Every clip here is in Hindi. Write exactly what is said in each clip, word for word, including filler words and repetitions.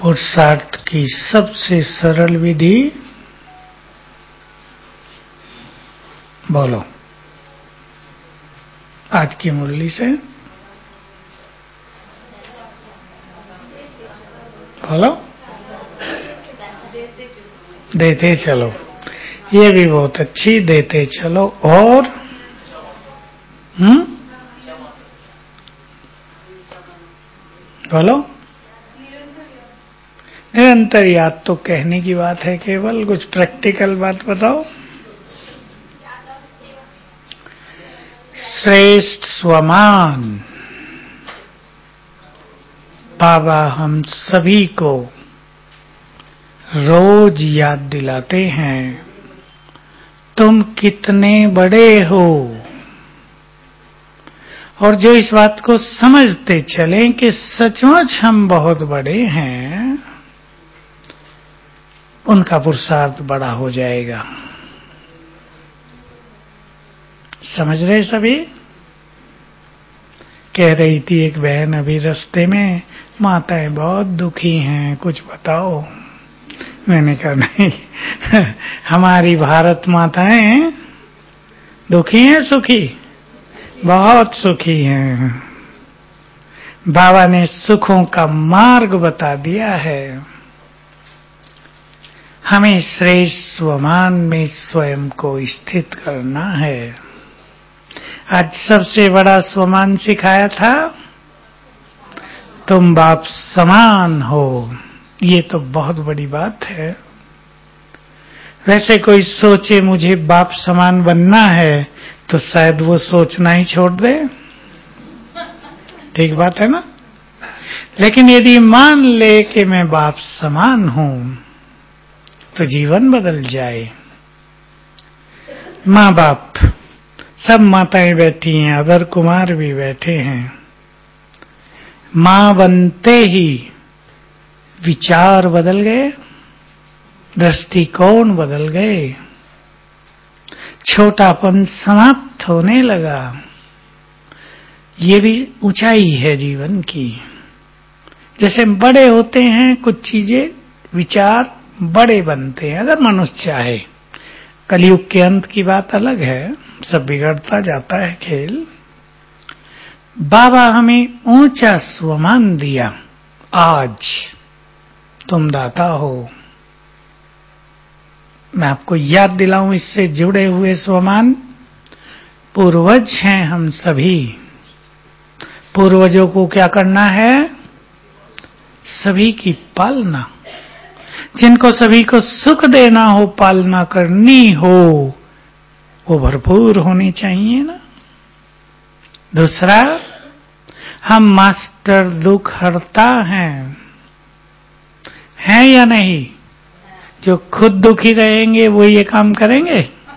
पुरुषार्थ की सबसे सरल विधि बोलो आज की मुरली से बोलो। देते चलो, ये भी बहुत अच्छी। देते चलो और हम्म बोलो। निरंतर याद तो कहने की बात है, केवल कुछ प्रैक्टिकल बात बताओ। श्रेष्ठ स्वमान बाबा हम सभी को रोज याद दिलाते हैं, तुम कितने बड़े हो। और जो इस बात को समझते चलें कि सचमुच हम बहुत बड़े हैं, उनका पुरुषार्थ बड़ा हो जाएगा। समझ रहे सभी? कह रही थी एक बहन अभी रास्ते में, माताएं बहुत दुखी हैं, कुछ बताओ। मैंने कहा नहीं, हमारी भारत माताएं दुखी हैं सुखी? बहुत सुखी हैं। बाबा ने सुखों का मार्ग बता दिया है। हमें श्रेष्ठ स्वमान में स्वयं को स्थित करना है। आज सबसे बड़ा स्वमान सिखाया था, तुम बाप समान हो। ये तो बहुत बड़ी बात है। वैसे कोई सोचे मुझे बाप समान बनना है तो शायद वो सोचना ही छोड़ दे। ठीक बात है ना? लेकिन यदि मान ले कि मैं बाप समान हूं तो जीवन बदल जाए। माँ बाप सब माताएं बैठी हैं, अदर कुमार भी बैठे हैं। मां बनते ही विचार बदल गए, दृष्टिकोण बदल गए, छोटापन समाप्त होने लगा। ये भी ऊंचाई है जीवन की। जैसे बड़े होते हैं कुछ चीजें, विचार बड़े बनते हैं अगर मनुष्य चाहे। कलयुग के अंत की बात अलग है, सब बिगड़ता जाता है खेल। बाबा हमें ऊंचा स्वमान दिया। आज तुम दाता हो। मैं आपको याद दिलाऊं इससे जुड़े हुए स्वमान। पूर्वज हैं हम सभी। पूर्वजों को क्या करना है? सभी की पालना। जिनको सभी को सुख देना हो, पालना करनी हो, वो भरपूर होनी चाहिए ना। दूसरा, हम मास्टर दुख हरता हैं, हैं या नहीं? जो खुद दुखी रहेंगे वो ये काम करेंगे?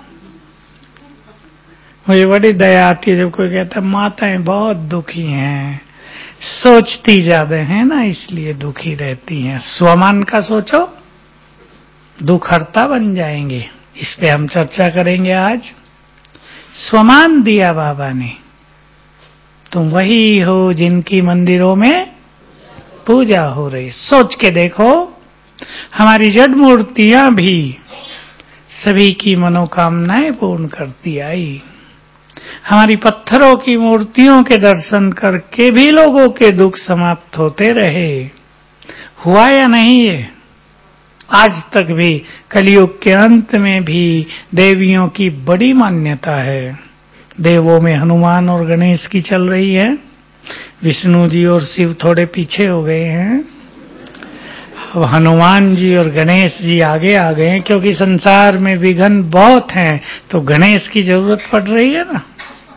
मुझे बड़ी दया आती है जब कोई कहता है माताएं बहुत दुखी हैं, सोचती ज्यादा है ना इसलिए दुखी रहती हैं। स्वमान का सोचो, दुख हरता बन जाएंगे। इस पे हम चर्चा करेंगे आज। स्वमान दिया बाबा ने, तुम वही हो जिनकी मंदिरों में पूजा हो रही। सोच के देखो, हमारी जड़ मूर्तियां भी सभी की मनोकामनाएं पूर्ण करती आई। हमारी पत्थरों की मूर्तियों के दर्शन करके भी लोगों के दुख समाप्त होते रहे। हुआ या नहीं? ये आज तक भी कलयुग के अंत में भी देवियों की बड़ी मान्यता है। देवों में हनुमान और गणेश की चल रही है, विष्णु जी और शिव थोड़े पीछे हो गए हैं। अब हनुमान जी और गणेश जी आगे आ गए हैं, क्योंकि संसार में विघ्न बहुत हैं, तो गणेश की जरूरत पड़ रही है ना।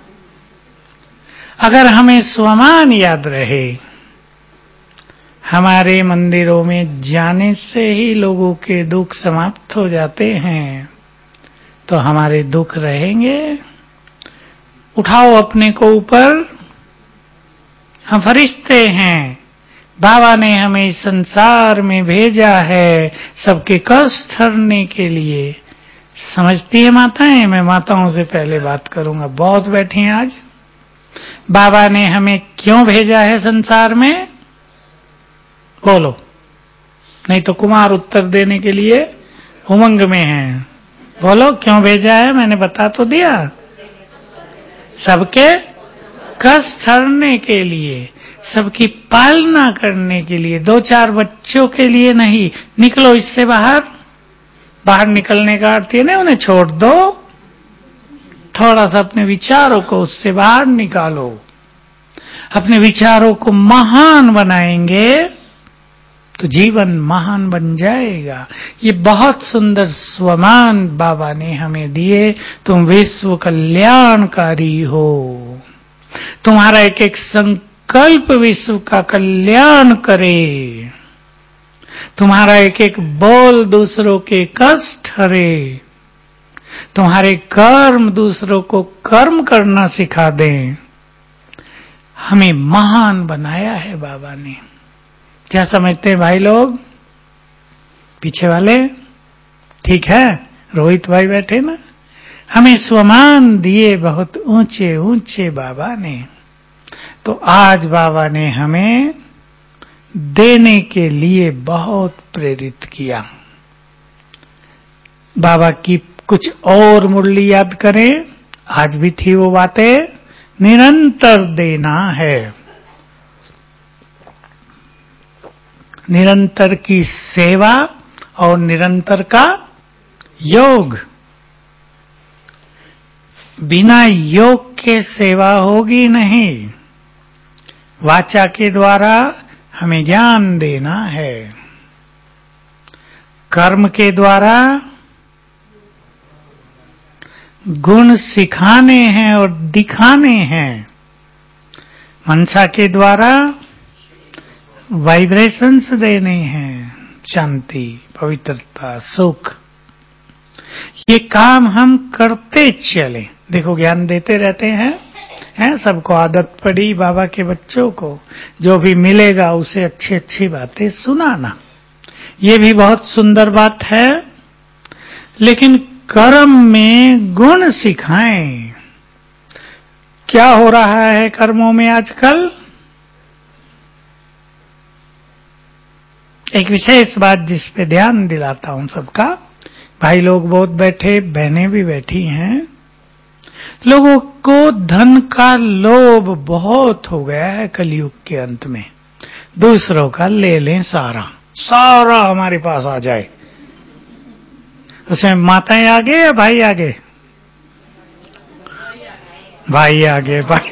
अगर हमें स्वमान याद रहे, हमारे मंदिरों में जाने से ही लोगों के दुख समाप्त हो जाते हैं, तो हमारे दुख रहेंगे? उठाओ अपने को ऊपर। हम फरिश्ते हैं। बाबा ने हमें इस संसार में भेजा है सबके कष्ट हरने के लिए। समझती है माताएं? मैं माताओं से पहले बात करूंगा, बहुत बैठी हैं आज। बाबा ने हमें क्यों भेजा है संसार में? बोलो। नहीं तो कुमार उत्तर देने के लिए उमंग में है। बोलो क्यों भेजा है? मैंने बता तो दिया, सबके कष्ट हरने के लिए, सबकी पालना करने के लिए, दो चार बच्चों के लिए नहीं। निकलो इससे बाहर। बाहर निकलने का अर्थ ये नहीं उन्हें छोड़ दो, थोड़ा सा अपने विचारों को उससे बाहर निकालो। अपने विचारों को महान बनाएंगे तो जीवन महान बन जाएगा। ये बहुत सुंदर स्वमान बाबा ने हमें दिए। तुम विश्व कल्याणकारी हो, तुम्हारा एक एक संकल्प विश्व का कल्याण करे, तुम्हारा एक एक बोल दूसरों के कष्ट हरे, तुम्हारे कर्म दूसरों को कर्म करना सिखा दें। हमें महान बनाया है बाबा ने। क्या समझते हैं भाई लोग? पीछे वाले ठीक है? रोहित भाई बैठे ना। हमें स्वमान दिए बहुत ऊंचे ऊंचे बाबा ने। तो आज बाबा ने हमें देने के लिए बहुत प्रेरित किया। बाबा की कुछ और मुरली याद करें, आज भी थी वो बातें। निरंतर देना है, निरंतर की सेवा और निरंतर का योग। बिना योग के सेवा होगी नहीं। वाचा के द्वारा हमें ज्ञान देना है, कर्म के द्वारा गुण सिखाने हैं और दिखाने हैं, मनसा के द्वारा वाइब्रेशंस देने हैं, शांति, पवित्रता, सुख। ये काम हम करते चले। देखो ज्ञान देते रहते हैं, हैं सबको आदत पड़ी बाबा के बच्चों को, जो भी मिलेगा उसे अच्छी अच्छी बातें सुनाना। ये भी बहुत सुंदर बात है, लेकिन कर्म में गुण सिखाएं। क्या हो रहा है कर्मों में आजकल? एक विशेष बात जिस पे ध्यान दिलाता हूं सबका। भाई लोग बहुत बैठे, बहनें भी बैठी हैं। लोगों को धन का लोभ बहुत हो गया है कलयुग के अंत में। दूसरों का ले लें सारा, सारा हमारे पास आ जाए। उसमें माताएं आगे या भाई आगे? भाई आगे। भाई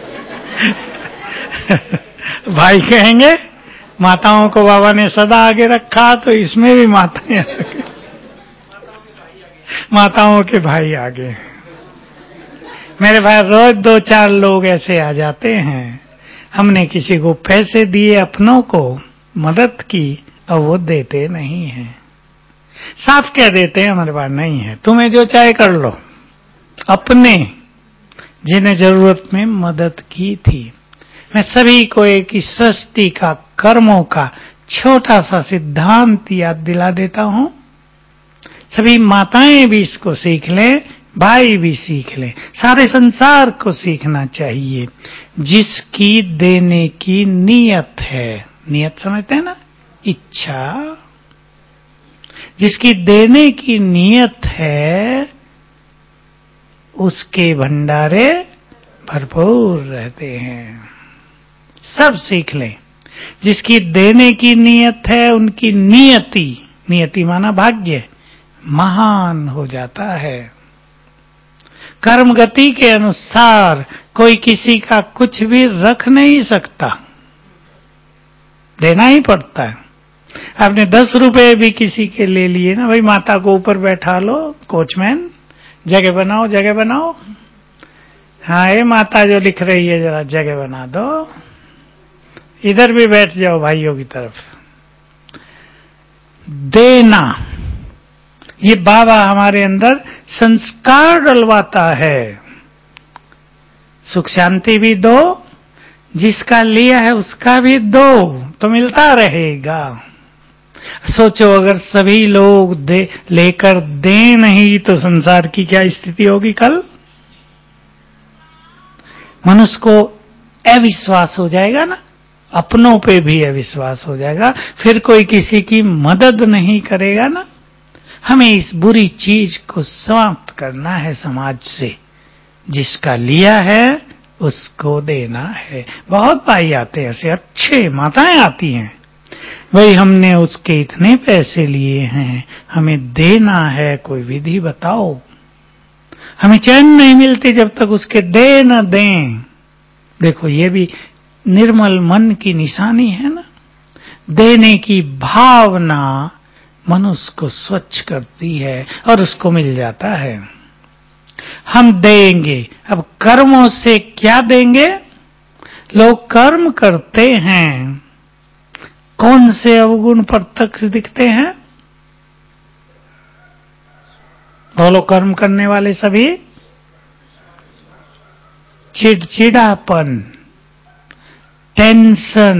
भाई कहेंगे माताओं को बाबा ने सदा आगे रखा, तो इसमें भी माताएं आगे, माताओं के भाई आगे। मेरे भाई रोज दो चार लोग ऐसे आ जाते हैं, हमने किसी को पैसे दिए, अपनों को मदद की, और वो देते नहीं हैं। साफ कह देते हैं हमारे पास नहीं है, तुम्हें जो चाहे कर लो। अपने जिन्हें जरूरत में मदद की थी। मैं सभी को एक सृष्टि का, कर्मों का छोटा सा सिद्धांत याद दिला देता हूं। सभी माताएं भी इसको सीख लें, भाई भी सीख लें, सारे संसार को सीखना चाहिए। जिसकी देने की नियत है, नियत समझते हैं ना, इच्छा, जिसकी देने की नियत है उसके भंडारे भरपूर रहते हैं। सब सीख लें। जिसकी देने की नियत है उनकी नियति, नियति माना भाग्य, महान हो जाता है। कर्म गति के अनुसार कोई किसी का कुछ भी रख नहीं सकता, देना ही पड़ता है। आपने दस रुपए भी किसी के ले लिए ना, भाई माता को ऊपर बैठा लो, कोचमैन जगह बनाओ, जगह बनाओ। हाँ ये माता जो लिख रही है जरा जगह बना दो, इधर भी बैठ जाओ भाइयों की तरफ। देना, ये बाबा हमारे अंदर संस्कार डलवाता है। सुख शांति भी दो, जिसका लिया है उसका भी दो, तो मिलता रहेगा। सोचो अगर सभी लोग दे लेकर दे नहीं तो संसार की क्या स्थिति होगी कल? मनुष्य को अविश्वास हो जाएगा ना, अपनों पे भी अविश्वास हो जाएगा, फिर कोई किसी की मदद नहीं करेगा ना। हमें इस बुरी चीज को समाप्त करना है समाज से। जिसका लिया है उसको देना है। बहुत भाई आते हैं, ऐसे अच्छे माताएं आती हैं, भाई हमने उसके इतने पैसे लिए हैं, हमें देना है, कोई विधि बताओ। हमें चैन नहीं मिलती जब तक उसके दे न दें। देखो ये भी निर्मल मन की निशानी है ना। देने की भावना मनुष्य को स्वच्छ करती है और उसको मिल जाता है। हम देंगे, अब कर्मों से क्या देंगे? लोग कर्म करते हैं, कौन से अवगुण प्रत्यक्ष दिखते हैं? बोलो, कर्म करने वाले सभी चिड़चिड़ापन, टेंशन,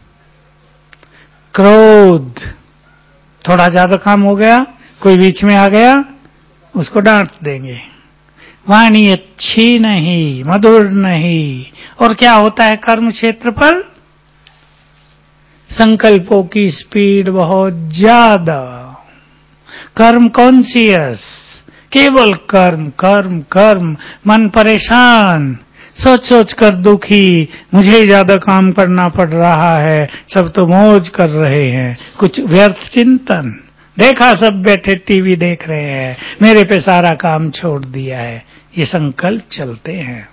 क्रोध, थोड़ा ज्यादा काम हो गया, कोई बीच में आ गया, उसको डांट देंगे, वाणी अच्छी नहीं, मधुर नहीं। और क्या होता है कर्म क्षेत्र पर? संकल्पों की स्पीड बहुत ज्यादा, कर्म कॉन्शियस, केवल कर्म कर्म कर्म, मन परेशान, सोच सोच कर दुखी, मुझे ज्यादा काम करना पड़ रहा है, सब तो मौज कर रहे हैं। कुछ व्यर्थ चिंतन, देखा सब बैठे टीवी देख रहे हैं, मेरे पे सारा काम छोड़ दिया है, ये संकल्प चलते हैं।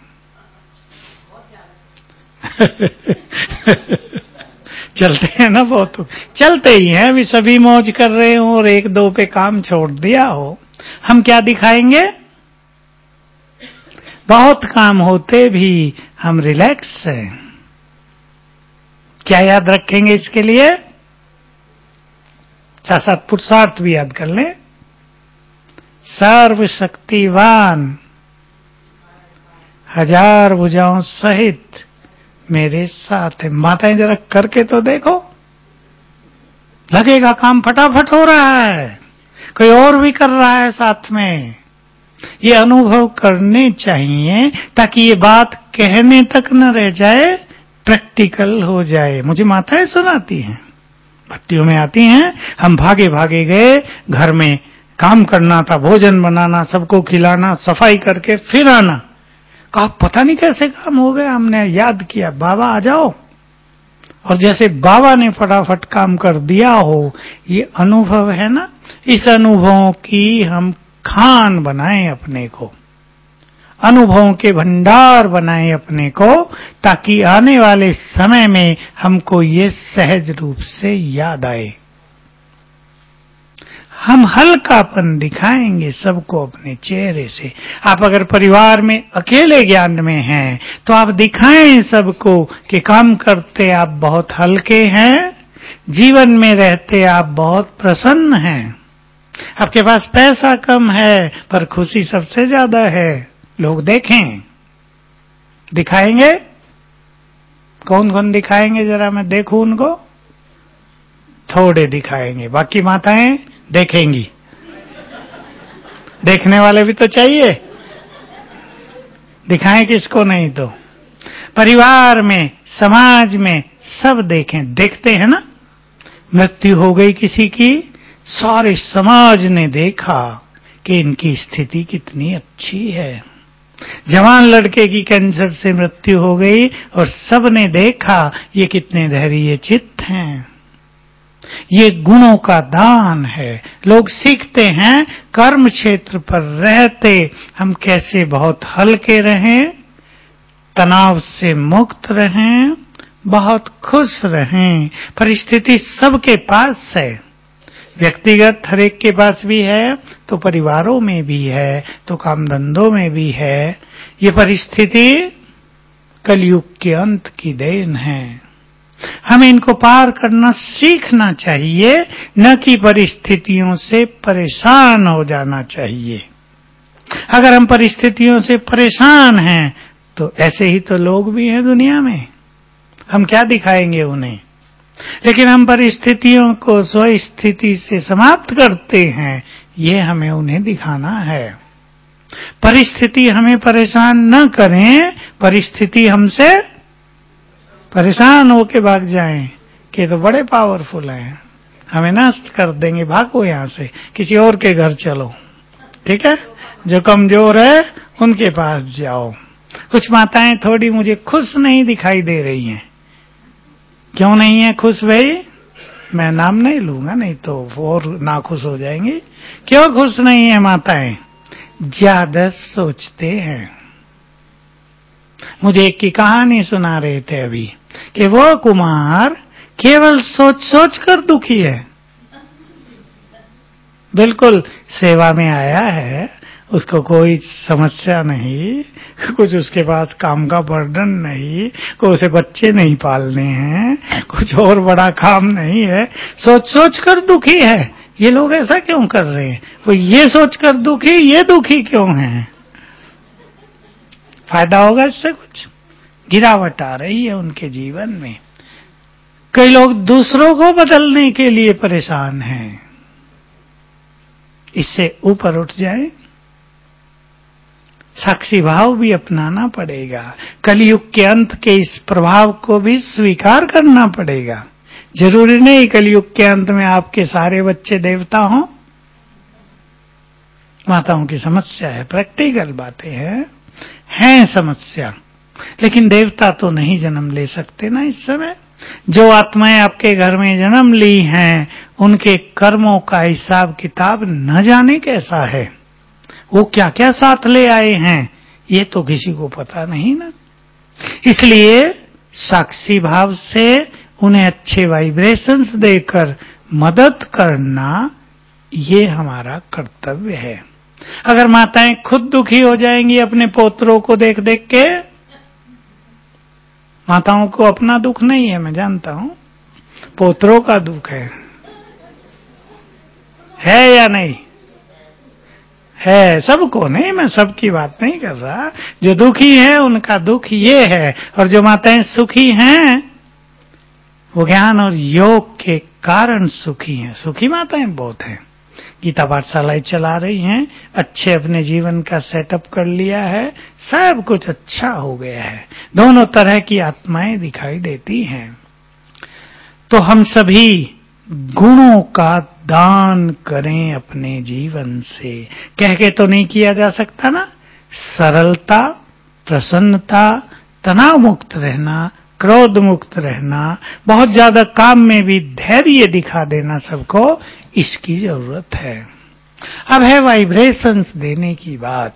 चलते हैं ना, बहुत चलते ही हैं। अभी सभी मौज कर रहे हो और एक दो पे काम छोड़ दिया हो, हम क्या दिखाएंगे? बहुत काम होते भी हम रिलैक्स हैं। क्या याद रखेंगे इसके लिए? छह सात पुरुषार्थ भी याद कर लें। सर्वशक्तिवान, हजार भुजाओं सहित मेरे साथ है। माताएं जरा करके तो देखो, लगेगा काम फटाफट हो रहा है, कोई और भी कर रहा है साथ में। ये अनुभव करने चाहिए ताकि ये बात कहने तक न रह जाए, प्रैक्टिकल हो जाए। मुझे माताएं सुनाती हैं, भट्टियों में आती हैं, हम भागे भागे गए, घर में काम करना था, भोजन बनाना, सबको खिलाना, सफाई करके फिर आना। कहा पता नहीं कैसे काम हो गया, हमने याद किया बाबा आ जाओ, और जैसे बाबा ने फटाफट काम कर दिया हो। ये अनुभव है ना, इस अनुभवों की हम खान बनाएं अपने को, अनुभवों के भंडार बनाएं अपने को, ताकि आने वाले समय में हमको ये सहज रूप से याद आए। हम हल्कापन दिखाएंगे सबको अपने चेहरे से। आप अगर परिवार में अकेले ज्ञान में हैं तो आप दिखाएं सबको कि काम करते आप बहुत हल्के हैं, जीवन में रहते आप बहुत प्रसन्न हैं। आपके पास पैसा कम है पर खुशी सबसे ज्यादा है। लोग देखें, दिखाएंगे। कौन कौन दिखाएंगे? जरा मैं देखूं उनको। थोड़े दिखाएंगे, बाकी माताएं देखेंगी। देखने वाले भी तो चाहिए, दिखाएं किसको नहीं तो। परिवार में, समाज में सब देखें, देखते हैं ना। मृत्यु हो गई किसी की, सारे समाज ने देखा कि इनकी स्थिति कितनी अच्छी है। जवान लड़के की कैंसर से मृत्यु हो गई और सबने देखा ये कितने धैर्य चित्त हैं। ये गुणों का दान है। लोग सीखते हैं कर्म क्षेत्र पर रहते हम कैसे बहुत हल्के रहें, तनाव से मुक्त रहें, बहुत खुश रहें। परिस्थिति सबके पास है, व्यक्तिगत हर एक के पास भी है, तो परिवारों में भी है, तो काम धंधों में भी है। ये परिस्थिति कलयुग के अंत की देन है। हमें इनको पार करना सीखना चाहिए, न कि परिस्थितियों से परेशान हो जाना चाहिए। अगर हम परिस्थितियों से परेशान हैं तो ऐसे ही तो लोग भी हैं दुनिया में, हम क्या दिखाएंगे उन्हें? लेकिन हम परिस्थितियों को स्वस्थिति से समाप्त करते हैं, ये हमें उन्हें दिखाना है। परिस्थिति हमें परेशान न करें, परिस्थिति हमसे परेशान होके भाग जाएं कि तो बड़े पावरफुल हैं, हमें नष्ट कर देंगे, भागो यहां से, किसी और के घर चलो, ठीक है, जो कमजोर है उनके पास जाओ। कुछ माताएं थोड़ी मुझे खुश नहीं दिखाई दे रही हैं। क्यों नहीं है खुश भाई? मैं नाम नहीं लूंगा, नहीं तो और नाखुश हो जाएंगे। क्यों खुश नहीं है माताएं? ज्यादा सोचते हैं। मुझे एक की कहानी सुना रहे थे अभी कि वो कुमार केवल सोच सोच कर दुखी है। बिल्कुल सेवा में आया है, उसको कोई समस्या नहीं, कुछ उसके पास काम का बर्डन नहीं, कोई उसे बच्चे नहीं पालने हैं, कुछ और बड़ा काम नहीं है, सोच सोच कर दुखी है। ये लोग ऐसा क्यों कर रहे हैं? वो ये सोच कर दुखी, ये दुखी क्यों हैं? फायदा होगा इससे? कुछ गिरावट आ रही है उनके जीवन में। कई लोग दूसरों को बदलने के लिए परेशान हैं। इससे ऊपर उठ जाए, साक्षी भाव भी अपनाना पड़ेगा। कलयुग के अंत के इस प्रभाव को भी स्वीकार करना पड़ेगा। जरूरी नहीं कलयुग के अंत में आपके सारे बच्चे देवता हों। माताओं की समस्या है, प्रैक्टिकल बातें हैं, हैं समस्या, लेकिन देवता तो नहीं जन्म ले सकते ना इस समय। जो आत्माएं आपके घर में जन्म ली हैं, उनके कर्मों का हिसाब किताब न जाने कैसा है, वो क्या क्या साथ ले आए हैं, ये तो किसी को पता नहीं ना। इसलिए साक्षी भाव से उन्हें अच्छे वाइब्रेशंस देकर मदद करना, ये हमारा कर्तव्य है। अगर माताएं खुद दुखी हो जाएंगी अपने पोतरों को देख देख के, माताओं को अपना दुख नहीं है, मैं जानता हूं, पोतरों का दुख है, है या नहीं है? सबको नहीं, मैं सबकी बात नहीं कर रहा। जो दुखी है उनका दुख ये है, और जो माताएं सुखी हैं वो ज्ञान और योग के कारण सुखी हैं। सुखी माताएं बहुत हैं, गीता पाठशालाएं चला रही हैं, अच्छे अपने जीवन का सेटअप कर लिया है, सब कुछ अच्छा हो गया है, दोनों तरह की आत्माएं दिखाई देती हैं। तो हम सभी गुणों का दान करें अपने जीवन से। कह के तो नहीं किया जा सकता ना। सरलता, प्रसन्नता, तनाव मुक्त रहना, क्रोध मुक्त रहना, बहुत ज्यादा काम में भी धैर्य दिखा देना सबको, इसकी जरूरत है। अब है वाइब्रेशंस देने की बात।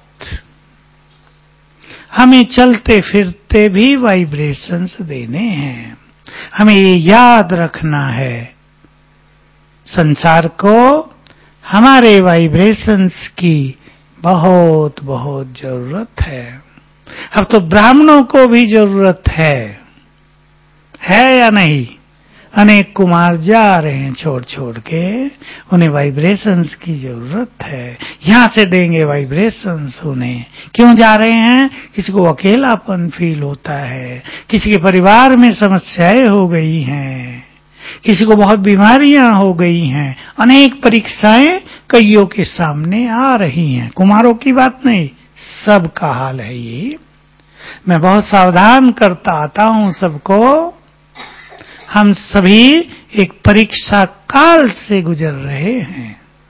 हमें चलते फिरते भी वाइब्रेशंस देने हैं। हमें ये याद रखना है, संसार को हमारे वाइब्रेशंस की बहुत बहुत जरूरत है। अब तो ब्राह्मणों को भी जरूरत है, है या नहीं? अनेक कुमार जा रहे हैं छोड़ छोड़ के, उन्हें वाइब्रेशंस की जरूरत है। यहां से देंगे वाइब्रेशंस उन्हें। क्यों जा रहे हैं? किसी को अकेलापन फील होता है, किसी के परिवार में समस्याएं हो गई हैं, किसी को बहुत बीमारियां हो गई हैं, अनेक परीक्षाएं कईयों के सामने आ रही हैं। कुमारों की बात नहीं, सबका हाल है ये। मैं बहुत सावधान करता आता हूं सबको। हम सभी एक परीक्षा काल से गुजर रहे हैं।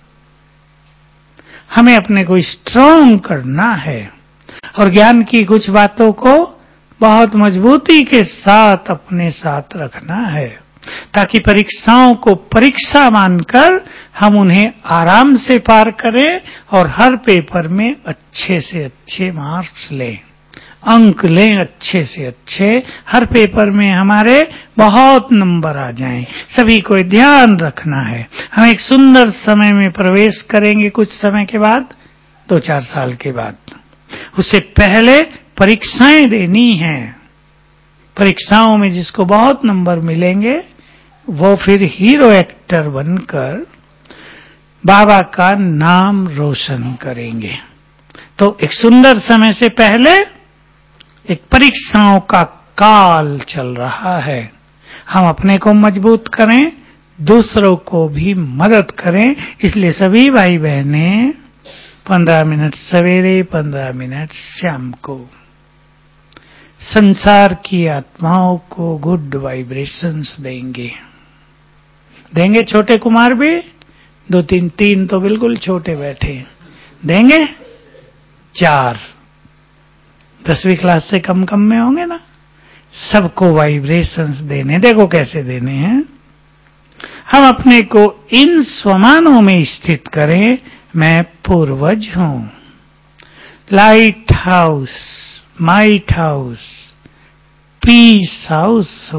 हमें अपने को स्ट्रांग करना है और ज्ञान की कुछ बातों को बहुत मजबूती के साथ अपने साथ रखना है, ताकि परीक्षाओं को परीक्षा मानकर हम उन्हें आराम से पार करें और हर पेपर में अच्छे से अच्छे मार्क्स लें, अंक लें अच्छे से अच्छे, हर पेपर में हमारे बहुत नंबर आ जाएं। सभी को ध्यान रखना है। हम एक सुंदर समय में प्रवेश करेंगे कुछ समय के बाद, दो चार साल के बाद। उससे पहले परीक्षाएं देनी हैं। परीक्षाओं में जिसको बहुत नंबर मिलेंगे वो फिर हीरो एक्टर बनकर बाबा का नाम रोशन करेंगे। तो एक सुंदर समय से पहले एक परीक्षाओं का काल चल रहा है। हम अपने को मजबूत करें, दूसरों को भी मदद करें। इसलिए सभी भाई बहनें पंद्रह मिनट सवेरे, पंद्रह मिनट शाम को संसार की आत्माओं को गुड वाइब्रेशंस देंगे। देंगे छोटे कुमार भी, दो तीन तीन तो बिल्कुल छोटे बैठे, देंगे चार, दसवीं क्लास से कम कम में होंगे ना। सबको वाइब्रेशंस देने, देखो कैसे देने हैं। हम अपने को इन स्वमानों में स्थित करें। मैं पूर्वज हूं, light house, might house, peace house हो,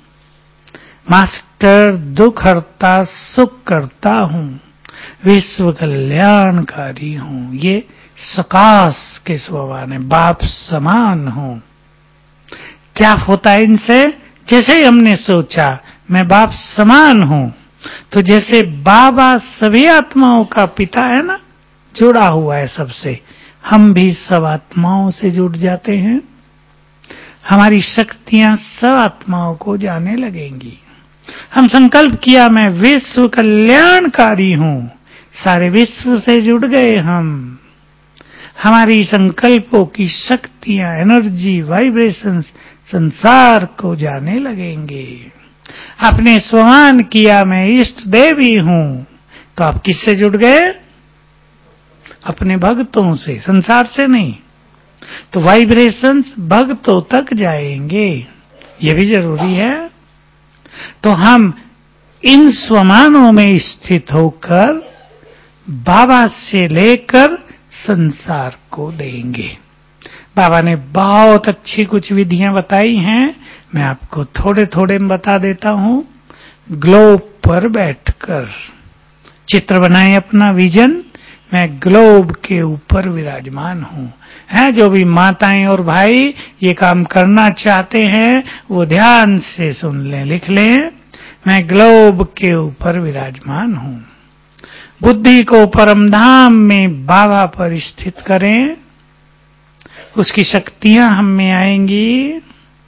मास्टर दुख हरता सुख करता हूं, विश्व कल्याणकारी हूं। ये सकाश के स्वभाव है, बाप समान हूं। क्या होता है इनसे? जैसे ही हमने सोचा मैं बाप समान हूं, तो जैसे बाबा सभी आत्माओं का पिता है ना, जुड़ा हुआ है सबसे, हम भी सब आत्माओं से जुड़ जाते हैं। हमारी शक्तियां सब आत्माओं को जाने लगेंगी। हम संकल्प किया मैं विश्व कल्याणकारी हूं, सारे विश्व से जुड़ गए हम। हमारी संकल्पों की शक्तियां, एनर्जी, वाइब्रेशंस संसार को जाने लगेंगे। आपने स्वमान किया मैं इष्ट देवी हूं, तो आप किससे जुड़ गए? अपने भक्तों से, संसार से नहीं। तो वाइब्रेशंस भक्तों तक जाएंगे, ये भी जरूरी है। तो हम इन स्वमानों में स्थित होकर बाबा से लेकर संसार को देंगे। बाबा ने बहुत अच्छी कुछ विधियां बताई हैं, मैं आपको थोड़े थोड़े में बता देता हूं। ग्लोब पर बैठकर चित्र बनाएं अपना विजन, मैं ग्लोब के ऊपर विराजमान हूं। है जो भी माताएं और भाई ये काम करना चाहते हैं वो ध्यान से सुन लें, लिख लें। मैं ग्लोब के ऊपर विराजमान हूं। बुद्धि को परम धाम में बाबा पर स्थित करें, उसकी शक्तियां हम में आएंगी।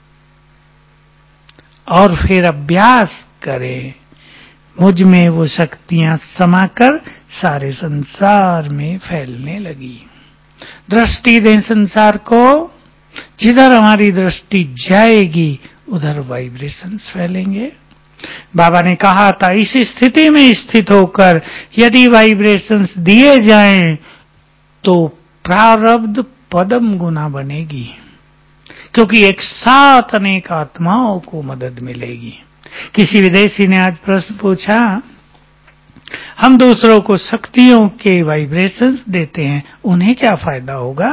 और फिर अभ्यास करें, मुझ में वो शक्तियां समाकर सारे संसार में फैलने लगी। दृष्टि दें संसार को, जिधर हमारी दृष्टि जाएगी उधर वाइब्रेशंस फैलेंगे। बाबा ने कहा था इस स्थिति में स्थित होकर यदि वाइब्रेशंस दिए जाएं तो प्रारब्ध पदम गुना बनेगी, क्योंकि एक साथ अनेक आत्माओं को मदद मिलेगी। किसी विदेशी ने आज प्रश्न पूछा, हम दूसरों को शक्तियों के वाइब्रेशंस देते हैं, उन्हें क्या फायदा होगा?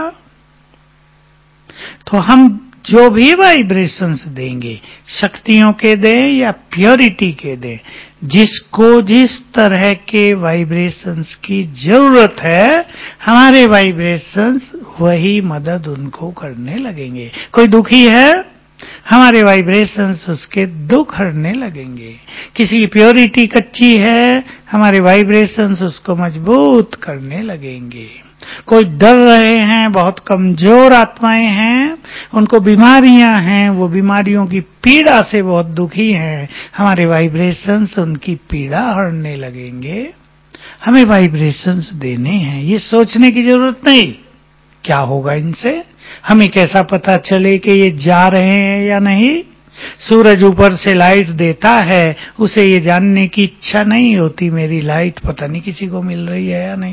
तो हम जो भी वाइब्रेशंस देंगे, शक्तियों के दें या प्योरिटी के दें, जिसको जिस तरह के वाइब्रेशंस की जरूरत है, हमारे वाइब्रेशंस वही मदद उनको करने लगेंगे। कोई दुखी है, हमारे वाइब्रेशंस उसके दुख हरने लगेंगे। किसी की प्योरिटी कच्ची है, हमारे वाइब्रेशंस उसको मजबूत करने लगेंगे। कोई डर रहे हैं, बहुत कमजोर आत्माएं हैं, उनको बीमारियां हैं, वो बीमारियों की पीड़ा से बहुत दुखी हैं, हमारे वाइब्रेशंस उनकी पीड़ा हरने लगेंगे। हमें वाइब्रेशंस देने हैं, ये सोचने की जरूरत नहीं क्या होगा इनसे। हमें कैसा पता चले कि ये जा रहे हैं या नहीं? सूरज ऊपर से लाइट देता है, उसे ये जानने की इच्छा नहीं होती मेरी लाइट पता नहीं किसी को मिल रही है या नहीं,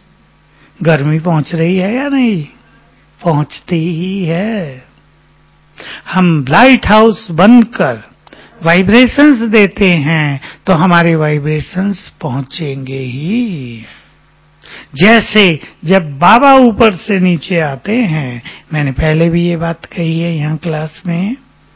गर्मी पहुंच रही है या नहीं, पहुंचती ही है। हम लाइट हाउस बनकर वाइब्रेशंस देते हैं तो हमारे वाइब्रेशंस पहुंचेंगे ही। जैसे जब बाबा ऊपर से नीचे आते हैं, मैंने पहले भी ये बात कही है यहां क्लास में,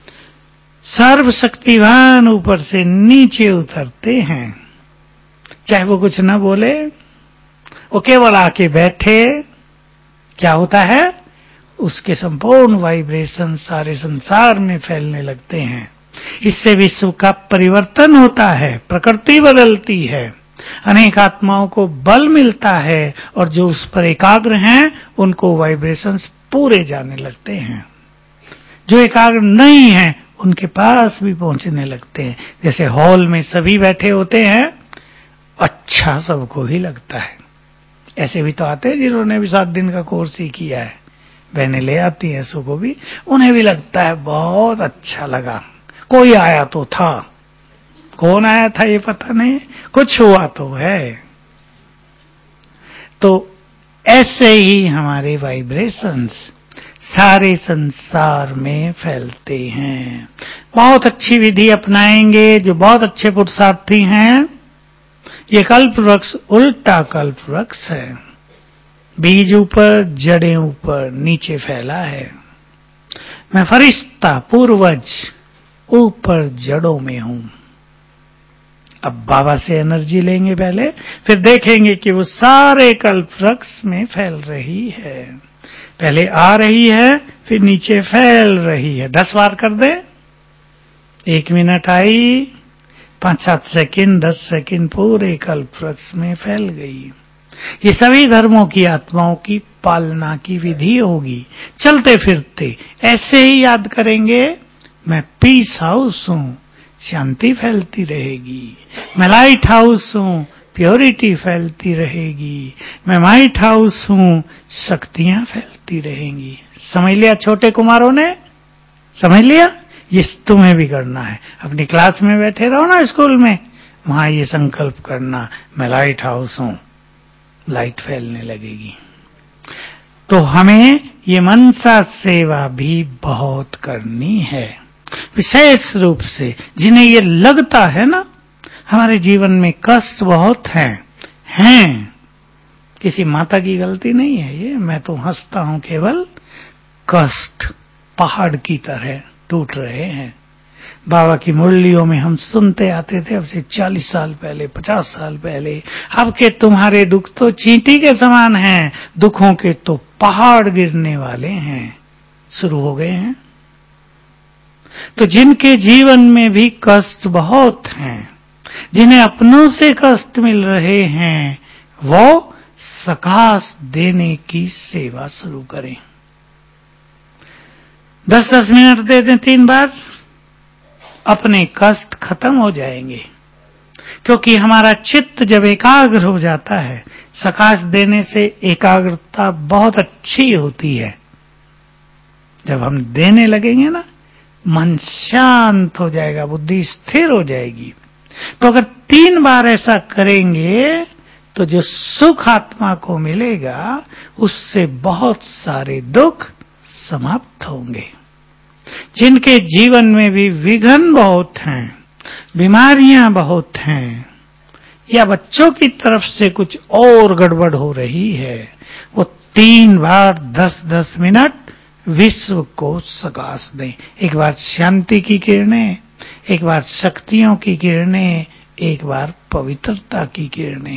सर्वशक्तिवान ऊपर से नीचे उतरते हैं, चाहे वो कुछ ना बोले, वो केवल आके बैठे, क्या होता है? उसके संपूर्ण वाइब्रेशन सारे संसार में फैलने लगते हैं। इससे विश्व का परिवर्तन होता है, प्रकृति बदलती है, अनेक आत्माओं को बल मिलता है, और जो उस पर एकाग्र हैं उनको वाइब्रेशंस पूरे जाने लगते हैं। जो एकाग्र नहीं हैं उनके पास भी पहुंचने लगते हैं। जैसे हॉल में सभी बैठे होते हैं, अच्छा सबको ही लगता है। ऐसे भी तो आते हैं जिन्होंने भी सात दिन का कोर्स ही किया है, बहनें ले आती हैं सुबह भी, उन्हें भी लगता है बहुत अच्छा लगा, कोई आया तो था, कौन आया था ये पता नहीं, कुछ हुआ तो है। तो ऐसे ही हमारे वाइब्रेशंस सारे संसार में फैलते हैं। बहुत अच्छी विधि अपनाएंगे जो बहुत अच्छे पुरुषार्थी हैं। ये कल्प वृक्ष उल्टा कल्प वृक्ष है, बीज ऊपर जड़ें ऊपर नीचे फैला है। मैं फरिश्ता पूर्वज ऊपर जड़ों में हूं। अब बाबा से एनर्जी लेंगे पहले, फिर देखेंगे कि वो सारे कल्प वृक्ष में फैल रही है। पहले आ रही है, फिर नीचे फैल रही है। दस बार कर दे, एक मिनट आई, पांच सात सेकंड, दस सेकंड, पूरे कल्प वृक्ष में फैल गई। ये सभी धर्मों की आत्माओं की पालना की विधि होगी। चलते फिरते ऐसे ही याद करेंगे, मैं पीस हाउस हूं, शांति फैलती रहेगी। मैं लाइट हाउस हूं, प्योरिटी फैलती रहेगी। मैं माइट हाउस हूं, शक्तियां फैलती रहेंगी। समझ लिया छोटे कुमारों ने? समझ लिया? ये तुम्हें भी करना है। अपनी क्लास में बैठे रहो ना स्कूल में, वहां ये संकल्प करना, मैं लाइट हाउस हूं, लाइट फैलने लगेगी। तो हमें ये मनसा सेवा भी बहुत करनी है, विशेष रूप से जिन्हें ये लगता है ना हमारे जीवन में कष्ट बहुत हैं हैं किसी माता की गलती नहीं है ये, मैं तो हंसता हूं, केवल कष्ट पहाड़ की तरह टूट रहे हैं। बाबा की मुरलियों में हम सुनते आते थे अब से चालीस साल पहले, पचास साल पहले, अब के तुम्हारे दुख तो चींटी के समान हैं, दुखों के तो पहाड़ गिरने वाले हैं, शुरू हो गए हैं। तो जिनके जीवन में भी कष्ट बहुत हैं, जिन्हें अपनों से कष्ट मिल रहे हैं, वो सकाश देने की सेवा शुरू करें। दस दस मिनट दे दें तीन बार, अपने कष्ट खत्म हो जाएंगे। क्योंकि हमारा चित्त जब एकाग्र हो जाता है, सकाश देने से एकाग्रता बहुत अच्छी होती है। जब हम देने लगेंगे ना, मन शांत हो जाएगा, बुद्धि स्थिर हो जाएगी। तो अगर तीन बार ऐसा करेंगे तो जो सुख आत्मा को मिलेगा, उससे बहुत सारे दुख समाप्त होंगे। जिनके जीवन में भी विघ्न बहुत हैं, बीमारियां बहुत हैं, या बच्चों की तरफ से कुछ और गड़बड़ हो रही है, वो तीन बार दस दस मिनट विश्व को सकाश दें। एक बार शांति की किरणें, एक बार शक्तियों की किरणें, एक बार पवित्रता की किरणें।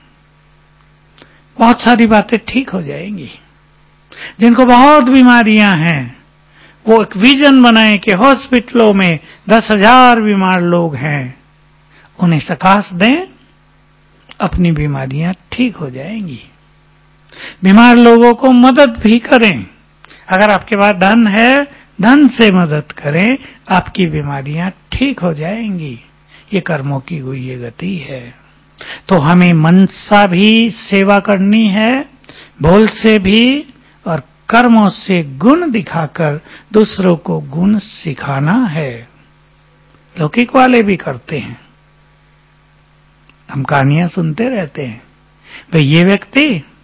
बहुत सारी बातें ठीक हो जाएंगी। जिनको बहुत बीमारियां हैं, वो एक विजन बनाए कि हॉस्पिटलों में दस हजार बीमार लोग हैं, उन्हें सकाश दें, अपनी बीमारियां ठीक हो जाएंगी। बीमार लोगों को मदद भी करें। अगर आपके पास धन है, धन से मदद करें, आपकी बीमारियां ठीक हो जाएंगी। ये कर्मों की हुई ये गति है। तो हमें मनसा भी सेवा करनी है, बोल से भी और कर्मों से गुण दिखाकर दूसरों को गुण सिखाना है। लौकिक वाले भी करते हैं, हम कहानियां सुनते रहते हैं। भाई ये व्यक्ति,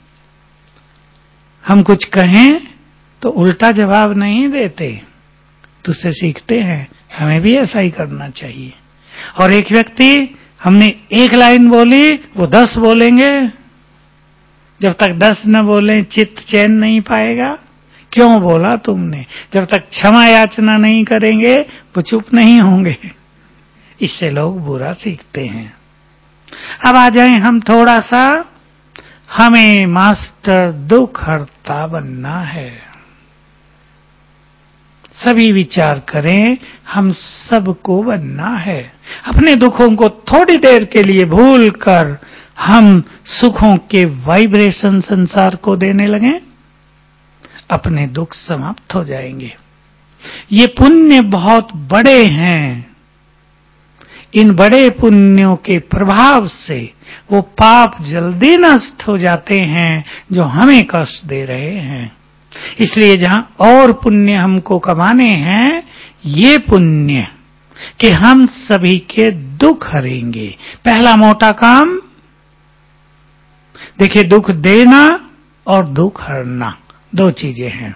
हम कुछ कहें तो उल्टा जवाब नहीं देते, तुझसे सीखते हैं, हमें भी ऐसा ही करना चाहिए। और एक व्यक्ति, हमने एक लाइन बोली, वो दस बोलेंगे, जब तक दस न बोले चित्त चैन नहीं पाएगा। क्यों बोला तुमने? जब तक क्षमा याचना नहीं करेंगे वो चुप नहीं होंगे। इससे लोग बुरा सीखते हैं। अब आ जाएं हम थोड़ा सा, हमें मास्टर दुख हरता बनना है। सभी विचार करें, हम सबको बनना है। अपने दुखों को थोड़ी देर के लिए भूल कर हम सुखों के वाइब्रेशन संसार को देने लगे, अपने दुख समाप्त हो जाएंगे। ये पुण्य बहुत बड़े हैं। इन बड़े पुण्यों के प्रभाव से वो पाप जल्दी नष्ट हो जाते हैं जो हमें कष्ट दे रहे हैं। इसलिए जहां और पुण्य हमको कमाने हैं, ये पुण्य कि हम सभी के दुख हरेंगे। पहला मोटा काम देखिए, दुख देना और दुख हरना दो चीजें हैं।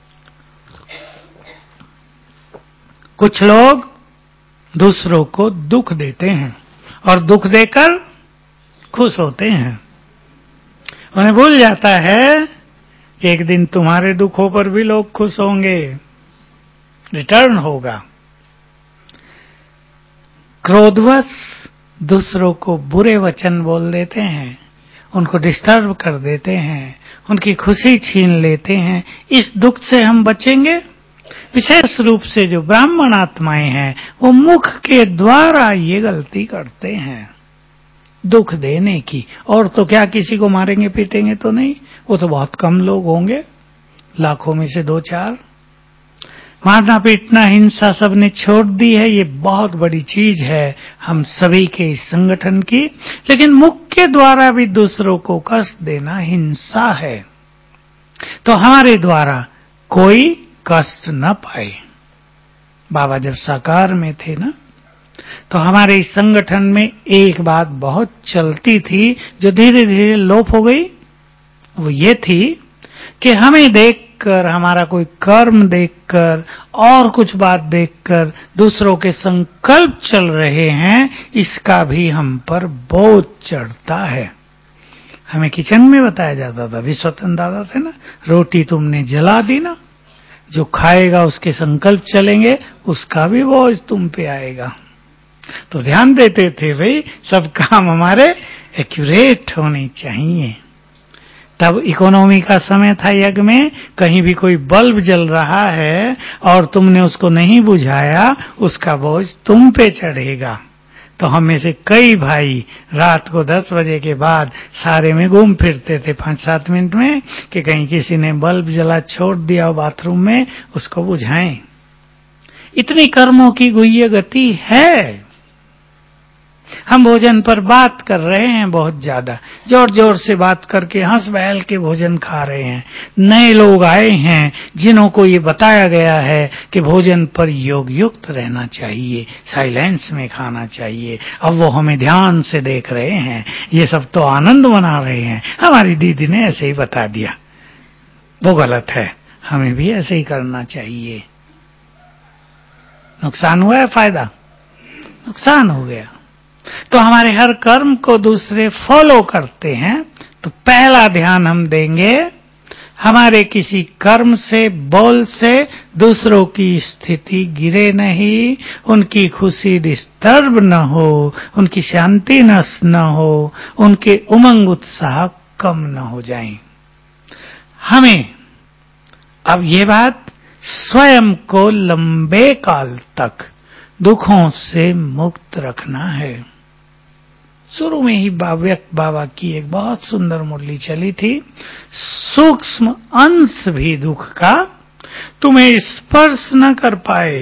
कुछ लोग दूसरों को दुख देते हैं और दुख देकर खुश होते हैं। उन्हें भूल जाता है कि एक दिन तुम्हारे दुखों पर भी लोग खुश होंगे, रिटर्न होगा। क्रोधवश दूसरों को बुरे वचन बोल देते हैं, उनको डिस्टर्ब कर देते हैं, उनकी खुशी छीन लेते हैं। इस दुख से हम बचेंगे। विशेष रूप से जो ब्राह्मण आत्माएं हैं, वो मुख के द्वारा ये गलती करते हैं, दुख देने की। और तो क्या किसी को मारेंगे पीटेंगे तो नहीं, वो तो बहुत कम लोग होंगे, लाखों में से दो चार। मारना पीटना हिंसा सबने छोड़ दी है, ये बहुत बड़ी चीज है हम सभी के इस संगठन की। लेकिन मुख के द्वारा भी दूसरों को कष्ट देना हिंसा है, तो हमारे द्वारा कोई कष्ट न पाए। बाबा जब साकार में थे ना, तो हमारे इस संगठन में एक बात बहुत चलती थी जो धीरे धीरे लोप हो गई। वो ये थी कि हमें देखकर, हमारा कोई कर्म देखकर और कुछ बात देखकर दूसरों के संकल्प चल रहे हैं, इसका भी हम पर बोझ चढ़ता है। हमें किचन में बताया जाता था, विश्वतन दादा थे ना, रोटी तुमने जला दी ना, जो खाएगा उसके संकल्प चलेंगे, उसका भी बोझ तुम पे आएगा। तो ध्यान देते थे भाई, सब काम हमारे एक्यूरेट होने चाहिए। तब इकोनॉमी का समय था, यज्ञ में कहीं भी कोई बल्ब जल रहा है और तुमने उसको नहीं बुझाया, उसका बोझ तुम पे चढ़ेगा। तो हम में से कई भाई रात को दस बजे के बाद सारे में घूम फिरते थे पांच सात मिनट में कि कहीं किसी ने बल्ब जला छोड़ दिया बाथरूम में, उसको बुझाएं। इतनी कर्मों की गुह्य गति है। हम भोजन पर बात कर रहे हैं बहुत ज्यादा, जोर जोर से बात करके हंस बहल के भोजन खा रहे हैं। नए लोग आए हैं जिन्हों को ये बताया गया है कि भोजन पर योग युक्त रहना चाहिए, साइलेंस में खाना चाहिए। अब वो हमें ध्यान से देख रहे हैं, ये सब तो आनंद मना रहे हैं। हमारी दीदी ने ऐसे ही बता दिया, वो गलत है, हमें भी ऐसे ही करना चाहिए। नुकसान हुआ है, फायदा नुकसान हो गया। तो हमारे हर कर्म को दूसरे फॉलो करते हैं, तो पहला ध्यान हम देंगे, हमारे किसी कर्म से, बोल से दूसरों की स्थिति गिरे नहीं, उनकी खुशी डिस्टर्ब न हो, उनकी शांति नष्ट न हो, उनके उमंग उत्साह कम न हो जाएं। हमें अब ये बात स्वयं को लंबे काल तक दुखों से मुक्त रखना है। शुरू में ही व्यक्त बाबा की एक बहुत सुंदर मुरली चली थी, सूक्ष्म अंश भी दुख का तुम्हें स्पर्श न कर पाए।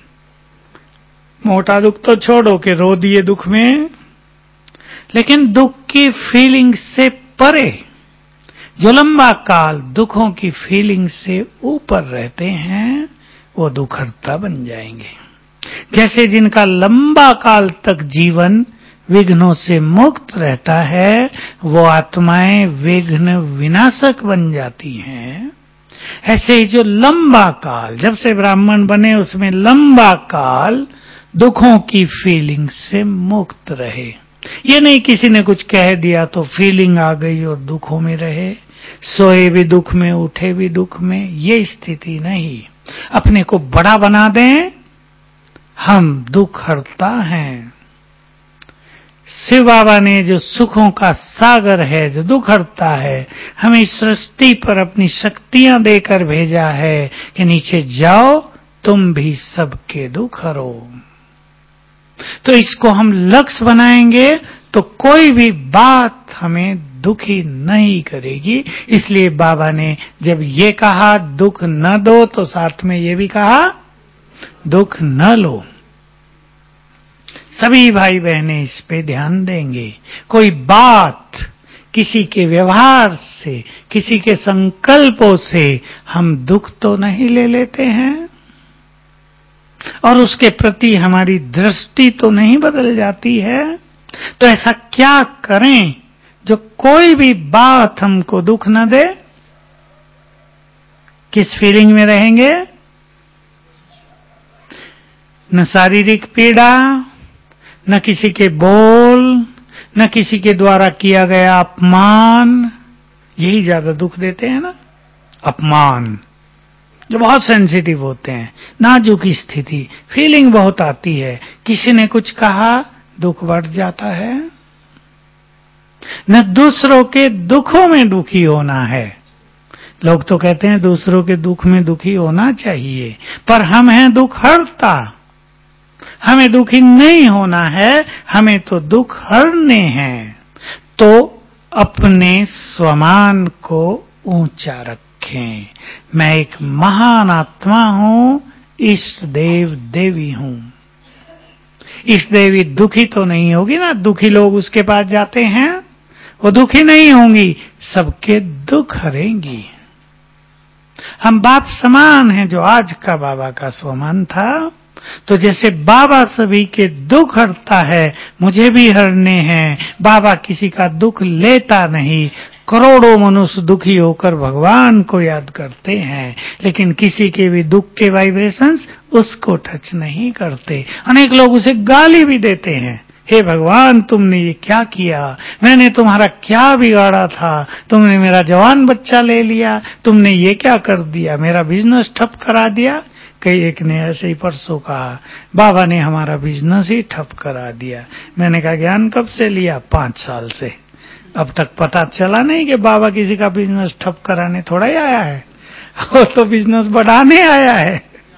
मोटा दुख तो छोड़ो कि रो दिए दुख में, लेकिन दुख की फीलिंग से परे जो लंबा काल दुखों की फीलिंग से ऊपर रहते हैं, वो दुखहर्ता बन जाएंगे। जैसे जिनका लंबा काल तक जीवन विघ्नों से मुक्त रहता है, वो आत्माएं विघ्न विनाशक बन जाती हैं। ऐसे ही जो लंबा काल, जब से ब्राह्मण बने उसमें लंबा काल दुखों की फीलिंग से मुक्त रहे। ये नहीं किसी ने कुछ कह दिया तो फीलिंग आ गई और दुखों में रहे, सोए भी दुख में, उठे भी दुख में, ये स्थिति नहीं। अपने को बड़ा बना दें, हम दुख हरता हैं। शिव बाबा ने जो सुखों का सागर है, जो दुख हरता है, हमें सृष्टि पर अपनी शक्तियां देकर भेजा है कि नीचे जाओ, तुम भी सबके दुख हरो। तो इसको हम लक्ष्य बनाएंगे तो कोई भी बात हमें दुखी नहीं करेगी। इसलिए बाबा ने जब ये कहा दुख न दो, तो साथ में ये भी कहा दुख न लो। सभी भाई बहनें इस पे ध्यान देंगे। कोई बात किसी के व्यवहार से, किसी के संकल्पों से हम दुख तो नहीं ले लेते हैं, और उसके प्रति हमारी दृष्टि तो नहीं बदल जाती है। तो ऐसा क्या करें जो कोई भी बात हमको दुख न दे? किस फीलिंग में रहेंगे? न शारीरिक पीड़ा, न किसी के बोल, न किसी के द्वारा किया गया अपमान। यही ज्यादा दुख देते हैं ना, अपमान, जो बहुत सेंसिटिव होते हैं, नाजुक स्थिति, फीलिंग बहुत आती है। किसी ने कुछ कहा, दुख बढ़ जाता है। न दूसरों के दुखों में दुखी होना है। लोग तो कहते हैं दूसरों के दुख में दुखी होना चाहिए, पर हम हैं दुख हरता। हमें दुखी नहीं होना है, हमें तो दुख हरने हैं। तो अपने स्वमान को ऊंचा रखें। मैं एक महान आत्मा हूं, इष्ट देव देवी हूं। इष्ट देवी दुखी तो नहीं होगी ना। दुखी लोग उसके पास जाते हैं, वो दुखी नहीं होंगी, सबके दुख हरेंगी। हम बाप समान हैं, जो आज का बाबा का स्वमान था। तो जैसे बाबा सभी के दुख हरता है, मुझे भी हरने हैं। बाबा किसी का दुख लेता नहीं। करोड़ों मनुष्य दुखी होकर भगवान को याद करते हैं, लेकिन किसी के भी दुख के वाइब्रेशंस उसको टच नहीं करते। अनेक लोग उसे गाली भी देते हैं, हे भगवान तुमने ये क्या किया, मैंने तुम्हारा क्या बिगाड़ा था, तुमने मेरा जवान बच्चा ले लिया, तुमने ये क्या कर दिया, मेरा बिजनेस ठप करा दिया। कई एक ने ऐसे ही परसों कहा, बाबा ने हमारा बिजनेस ही ठप करा दिया। मैंने कहा ज्ञान कब से लिया? पांच साल से। अब तक पता चला नहीं कि बाबा किसी का बिजनेस ठप कराने थोड़ा ही आया है, वो तो बिजनेस बढ़ाने आया है।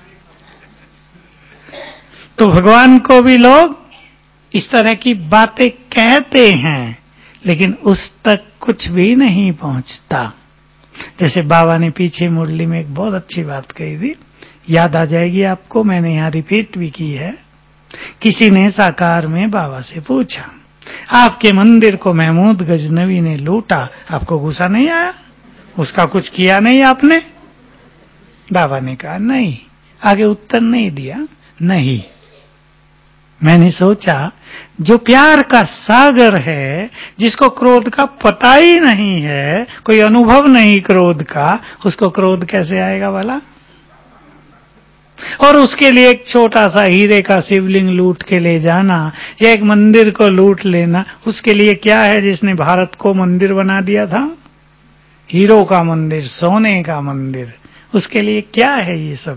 तो भगवान को भी लोग इस तरह की बातें कहते हैं, लेकिन उस तक कुछ भी नहीं पहुंचता। जैसे बाबा ने पीछे मुरली में एक बहुत अच्छी बात कही थी, याद आ जाएगी आपको, मैंने यहां रिपीट भी की है। किसी ने साकार में बाबा से पूछा, आपके मंदिर को महमूद गजनवी ने लूटा, आपको गुस्सा नहीं आया? उसका कुछ किया नहीं आपने? बाबा ने कहा नहीं। आगे उत्तर नहीं दिया। नहीं। मैंने सोचा, जो प्यार का सागर है, जिसको क्रोध का पता ही नहीं है, कोई अनुभव नहीं क्रोध का, उसको क्रोध कैसे आएगा वाला? और उसके लिए एक छोटा सा हीरे का शिवलिंग लूट के ले जाना या एक मंदिर को लूट लेना, उसके लिए क्या है जिसने भारत को मंदिर बना दिया था? हीरो का मंदिर, सोने का मंदिर, उसके लिए क्या है ये सब?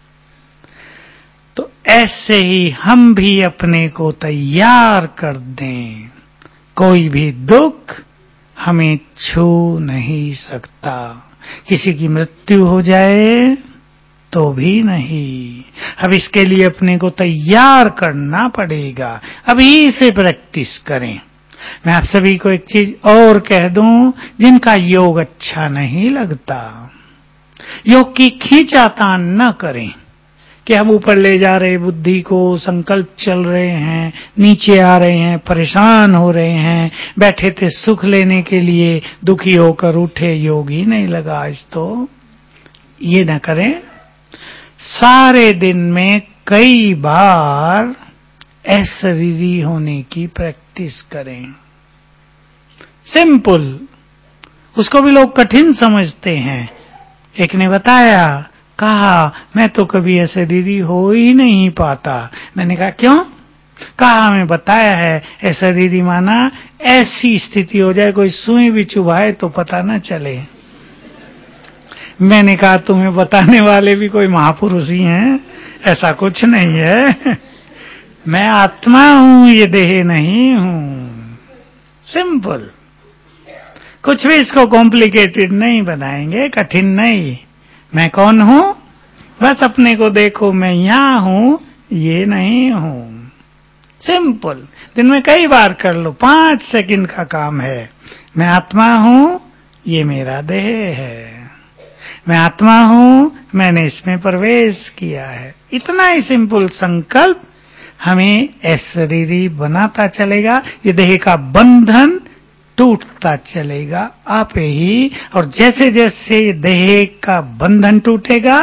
तो ऐसे ही हम भी अपने को तैयार कर दें, कोई भी दुख हमें छू नहीं सकता। किसी की मृत्यु हो जाए तो भी नहीं। अब इसके लिए अपने को तैयार करना पड़ेगा। अभी से प्रैक्टिस करें। मैं आप सभी को एक चीज और कह दूं, जिनका योग अच्छा नहीं लगता, योग की खींचातान न करें कि हम ऊपर ले जा रहे बुद्धि को, संकल्प चल रहे हैं, नीचे आ रहे हैं, परेशान हो रहे हैं, बैठे थे सुख लेने के लिए, दुखी होकर उठे, योग ही नहीं लगा आज। तो ये न करें। सारे दिन में कई बार अशरीरी होने की प्रैक्टिस करें। सिंपल, उसको भी लोग कठिन समझते हैं। एक ने बताया, कहा मैं तो कभी अशरीरी हो ही नहीं पाता। मैंने कहा क्यों? कहा हमें बताया है अशरीरी माना ऐसी स्थिति हो जाए कोई सुई भी चुभाए तो पता न चले। मैंने कहा तुम्हें बताने वाले भी कोई महापुरुष ही हैं? ऐसा कुछ नहीं है। मैं आत्मा हूं, ये देह नहीं हूं। सिंपल, कुछ भी इसको कॉम्प्लिकेटेड नहीं बनाएंगे, कठिन नहीं। मैं कौन हूं? बस अपने को देखो, मैं यहां हूं, ये नहीं हूं। सिंपल, दिन में कई बार कर लो, पांच सेकंड का काम है। मैं आत्मा हूं, ये मेरा देह है। मैं आत्मा हूं, मैंने इसमें प्रवेश किया है। इतना ही सिंपल संकल्प हमें अशरीरी बनाता चलेगा। ये देह का बंधन टूटता चलेगा आप ही, और जैसे जैसे देह का बंधन टूटेगा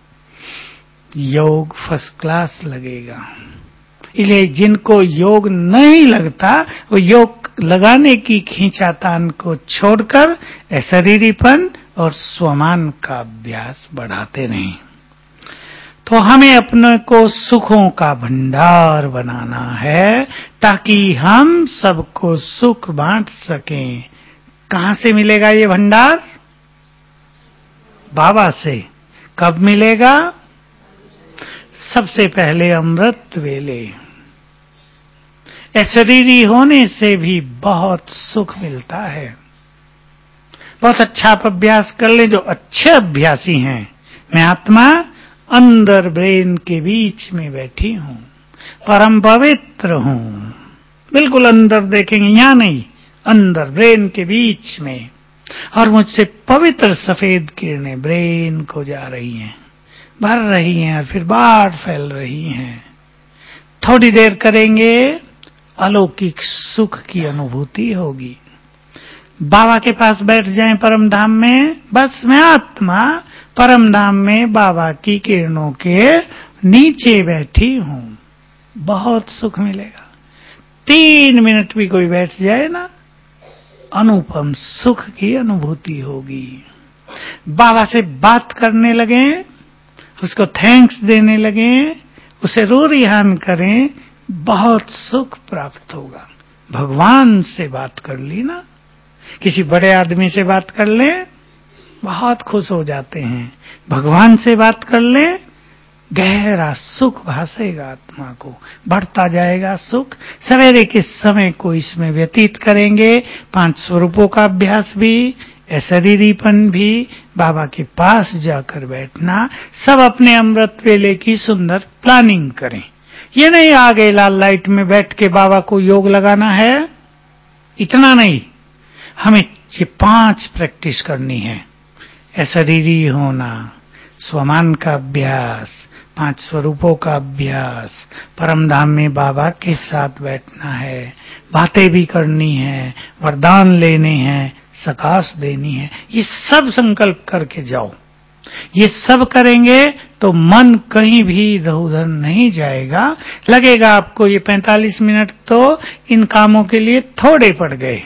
योग फर्स्ट क्लास लगेगा। इसलिए जिनको योग नहीं लगता वो योग लगाने की खींचातान को छोड़कर अशरीरीपन और स्वमान का अभ्यास बढ़ाते रहें। तो हमें अपने को सुखों का भंडार बनाना है ताकि हम सबको सुख बांट सकें। कहां से मिलेगा ये भंडार? बाबा से। कब मिलेगा? सबसे पहले अमृत वेले। अशरीरी होने से भी बहुत सुख मिलता है। बहुत अच्छा आप अभ्यास कर लें जो अच्छे अभ्यासी हैं। मैं आत्मा अंदर ब्रेन के बीच में बैठी हूं, परम पवित्र हूं। बिल्कुल अंदर देखेंगे, यहां नहीं, अंदर ब्रेन के बीच में, और मुझसे पवित्र सफेद किरणें ब्रेन को जा रही हैं, भर रही हैं और फिर बाहर फैल रही हैं। थोड़ी देर करेंगे अलौकिक सुख की अनुभूति होगी। बाबा के पास बैठ जाएं परम धाम में, बस मैं आत्मा परम धाम में बाबा की किरणों के नीचे बैठी हूं, बहुत सुख मिलेगा। तीन मिनट भी कोई बैठ जाए ना, अनुपम सुख की अनुभूति होगी। बाबा से बात करने लगे, उसको थैंक्स देने लगे, उसे रो रिहान करें, बहुत सुख प्राप्त होगा। भगवान से बात कर ली ना, किसी बड़े आदमी से बात कर ले, बहुत खुश हो जाते हैं। भगवान से बात कर ले, गहरा सुख भासेगा आत्मा को, बढ़ता जाएगा सुख। सवेरे के समय को इसमें व्यतीत करेंगे। पांच स्वरूपों का अभ्यास भी, अशरीरीपन भी, बाबा के पास जाकर बैठना, सब अपने अमृत वेले की सुंदर प्लानिंग करें। ये नहीं आ गए लाल लाइट में बैठ के बाबा को योग लगाना है, इतना नहीं। हमें ये पांच प्रैक्टिस करनी है। अशरीरी होना, स्वमान का अभ्यास, पांच स्वरूपों का अभ्यास, परम धाम में बाबा के साथ बैठना है, बातें भी करनी है, वरदान लेने हैं, सकाश देनी है। ये सब संकल्प करके जाओ। ये सब करेंगे तो मन कहीं भी इधर उधर नहीं जाएगा। लगेगा आपको ये पैंतालीस मिनट तो इन कामों के लिए थोड़े पड़ गए,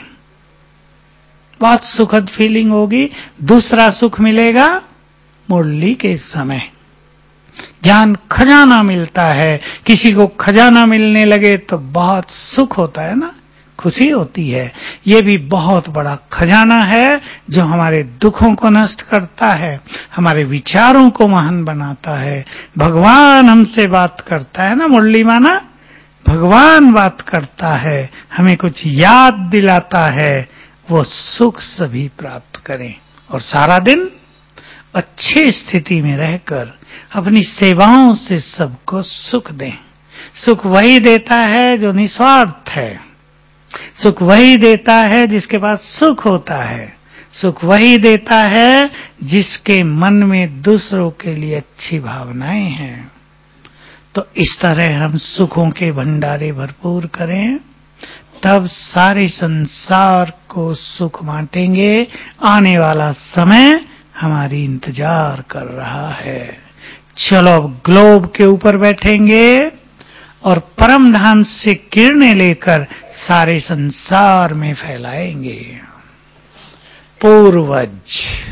बहुत सुखद फीलिंग होगी। दूसरा सुख मिलेगा मुरली के समय, ज्ञान खजाना मिलता है। किसी को खजाना मिलने लगे तो बहुत सुख होता है ना, खुशी होती है। ये भी बहुत बड़ा खजाना है जो हमारे दुखों को नष्ट करता है, हमारे विचारों को महान बनाता है। भगवान हमसे बात करता है ना, मुरली माना भगवान बात करता है, हमें कुछ याद दिलाता है। वो सुख सभी प्राप्त करें और सारा दिन अच्छी स्थिति में रहकर अपनी सेवाओं से सबको सुख दें। सुख वही देता है जो निस्वार्थ है, सुख वही देता है जिसके पास सुख होता है, सुख वही देता है जिसके मन में दूसरों के लिए अच्छी भावनाएं हैं। तो इस तरह हम सुखों के भंडारे भरपूर करें, तब सारे संसार को सुख बांटेंगे। आने वाला समय हमारी इंतजार कर रहा है। चलो अब ग्लोब के ऊपर बैठेंगे और परम धाम से किरणें लेकर सारे संसार में फैलाएंगे। पूर्वज